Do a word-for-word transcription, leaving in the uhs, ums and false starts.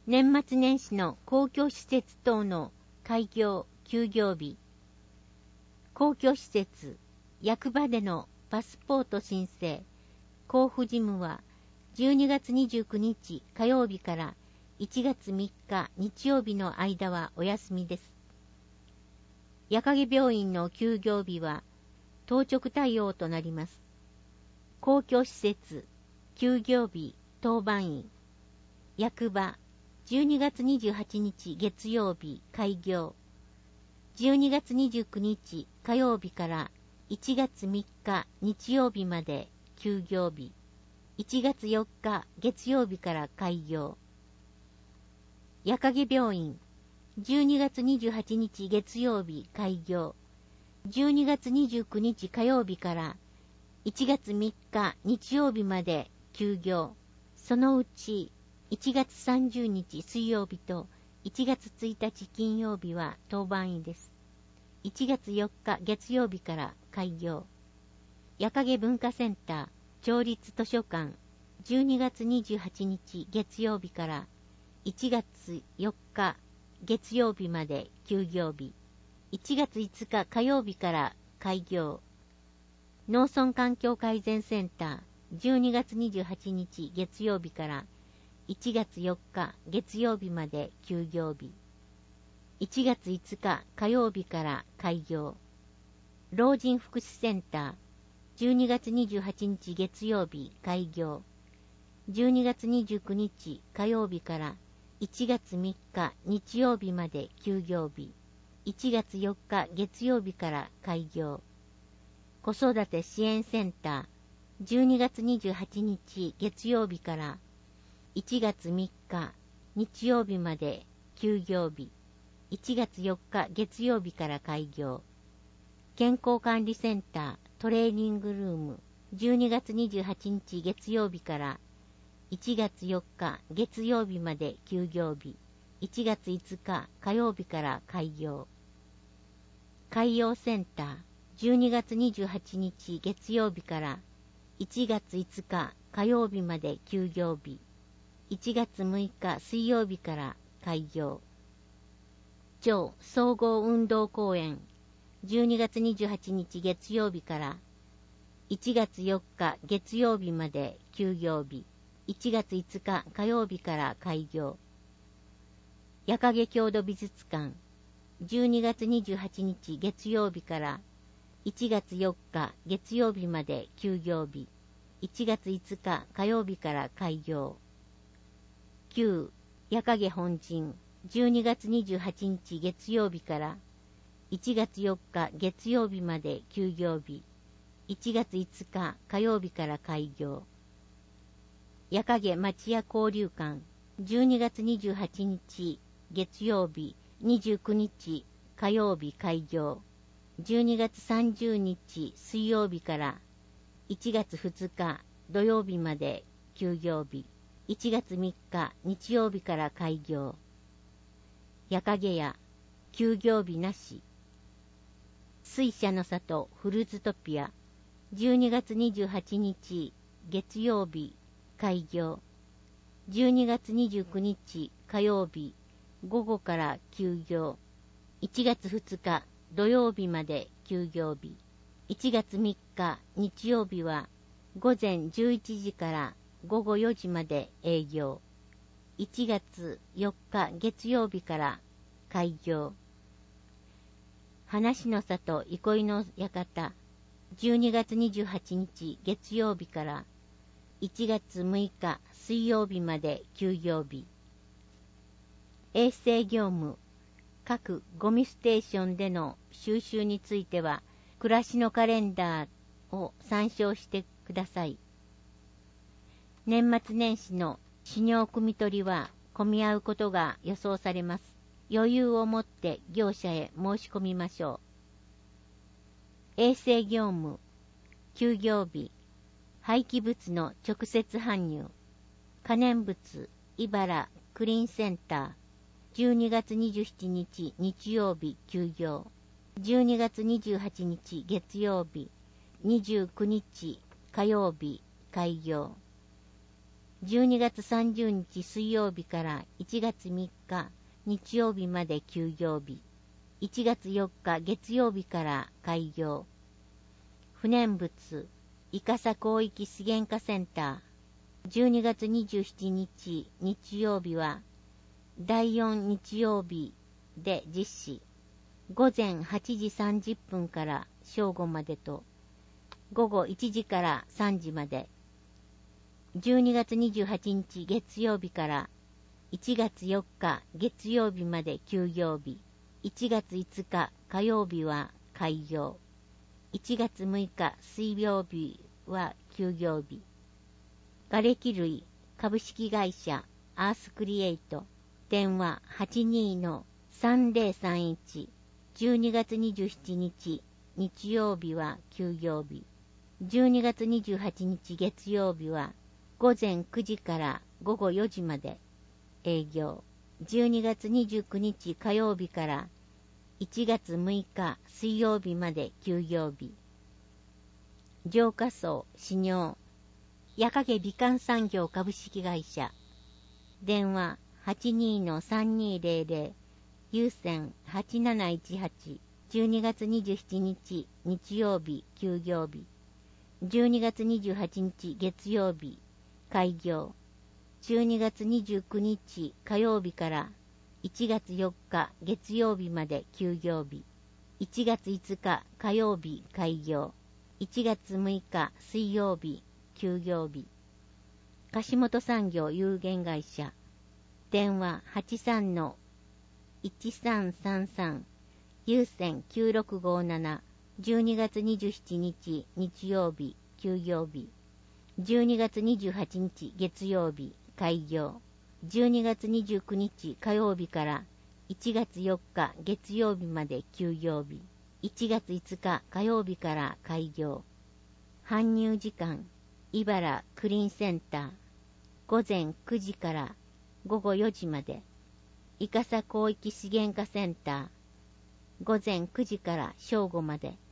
年末年始の公共施設等の開業休業日。公共施設、役場でのパスポート申請、交付事務はじゅうにがつにじゅうくにち火曜日からいちがつみっか日曜日の間はお休みです。矢影病院の休業日は当直対応となります。公共施設、休業日、当番員、役場、じゅうにがつにじゅうはちにち月曜日開業、じゅうにがつにじゅうくにち火曜日からいちがつみっか日曜日まで休業日、いちがつよっか月曜日から開業。矢影病院、じゅうにがつにじゅうはちにち月曜日開業、じゅうにがつにじゅうくにち火曜日からいちがつみっか日曜日まで休業。そのうちいちがつさんじゅうにち水曜日といちがつついたち金曜日は当番員です。いちがつよっか月曜日から開業。矢影文化センター、町立図書館、じゅうにがつにじゅうはちにち月曜日からいちがつよっか月曜日まで休業日。いちがついつか火曜日から開業。農村環境改善センター、じゅうにがつにじゅうはちにち月曜日からいちがつよっか月曜日まで休業日。いちがついつか火曜日から開業。老人福祉センター、じゅうにがつにじゅうはちにち月曜日開業。じゅうにがつにじゅうくにち火曜日からいちがつみっか日曜日まで休業日。いちがつよっか月曜日から開業。子育て支援センター、じゅうにがつにじゅうはちにち月曜日からいちがつみっか日曜日まで休業日。いちがつよっか月曜日から開業。健康管理センター、トレーニングルーム、じゅうにがつにじゅうはちにち月曜日からいちがつよっか月曜日まで休業日。いちがついつか火曜日から開業。海洋センター、じゅうにがつにじゅうはちにち月曜日からいちがついつか火曜日まで休業日。いちがつむいか水曜日から開業。町総合運動公園、じゅうにがつにじゅうはちにち月曜日からいちがつよっか月曜日まで休業日。いちがついつか火曜日から開業。矢影郷土美術館、じゅうにがつにじゅうはちにち月曜日からいちがつよっか月曜日まで休業日。いちがついつか火曜日から開業。旧矢影本陣、じゅうにがつにじゅうはちにち月曜日からいちがつよっか月曜日まで休業日。いちがついつか火曜日から開業。矢影町屋交流館、じゅうにがつにじゅうはちにち月曜日、にじゅうくにち火曜日開業。じゅうにがつさんじゅうにち水曜日からいちがつふつか土曜日まで休業日。いちがつみっか日曜日から開業。矢影屋、休業日なし。水車の里フルーツトピア、じゅうにがつにじゅうはちにち月曜日開業。じゅうにがつにじゅうくにち火曜日午後から休業。いちがつふつか土曜日まで休業日。いちがつみっか日曜日はごぜんじゅういちじからごごよじまで営業。いちがつよっか月曜日から開業。話の里憩いの館、じゅうにがつにじゅうはちにち月曜日からいちがつむいか水曜日まで休業日。衛生業務、各ゴミステーションでの収集については暮らしのカレンダーを参照してください。年末年始の飼料汲み取りは混み合うことが予想されます。余裕を持って業者へ申し込みましょう。衛生業務、休業日、廃棄物の直接搬入、可燃物、茨クリーンセンター、じゅうにがつにじゅうしちにち日曜日休業、じゅうにがつにじゅうはちにち月曜日、にじゅうくにち火曜日開業。 じゅうにがつさんじゅうにち水曜日からいちがつみっか日曜日まで休業日。いちがつよっか月曜日から開業。不燃物、伊笠広域資源化センター。じゅうにがつにじゅうしちにち日曜日はだいよん日曜日で実施。午前はちじさんじゅっぷんから正午までと、午後いちじからさんじまで。じゅうにがつにじゅうはちにち月曜日からいちがつよっか月曜日まで休業日。いちがついつか火曜日は開業。いちがつむいか水曜日は休業日。瓦礫類株式会社アースクリエイト。電話 はちにーさんぜろさんいち。じゅうにがつにじゅうしちにち日曜日は休業日。じゅうにがつにじゅうはちにち月曜日は午前くじから午後よじまで営業。じゅうにがつにじゅうくにち火曜日からいちがつむいか水曜日まで休業日。浄化槽始尿矢影美観産業株式会社。電話 はちにーさんにーぜろぜろ 有線はちなないちはち。じゅうにがつにじゅうしちにち日曜日休業日。じゅうにがつにじゅうはちにち月曜日開業。じゅうにがつにじゅうくにち火曜日からいちがつよっか月曜日まで休業日。いちがついつか火曜日開業。いちがつむいか水曜日休業日。樫本産業有限会社。電話 はちさんのいちさんさんさん 有線きゅうろくごなな。じゅうにがつにじゅうしちにち日曜日休業日。じゅうにがつにじゅうはちにち月曜日開業。じゅうにがつにじゅうくにち火曜日からいちがつよっか月曜日まで休業日。いちがついつか火曜日から開業。搬入時間茨クリーンセンター。午前くじから午後よじまで。伊笠広域資源化センター。午前くじから正午まで。